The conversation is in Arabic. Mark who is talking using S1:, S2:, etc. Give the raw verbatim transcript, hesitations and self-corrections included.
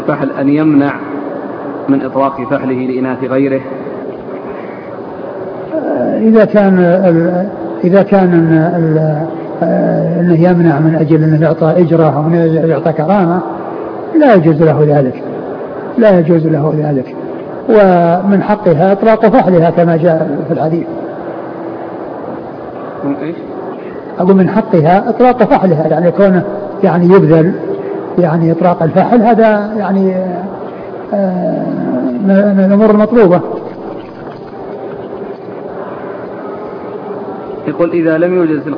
S1: الفحل أن يمنع من إطلاق فحله لإناث غيره؟
S2: إذا كان إذا كان أنه يمنع من أجل أنه يعطى إجرة أو يعطى كرامة لا يجوز له ذلك، لا يجوز له ذلك. ومن حقها إطلاق فحلها كما جاء في الحديث. أقول من حقها إطلاق فحلها، يعني يكون يعني يبذل يعني إطلاق الفحل، هذا يعني من الأمور المطلوبة.
S1: يقول إذا لم يوجد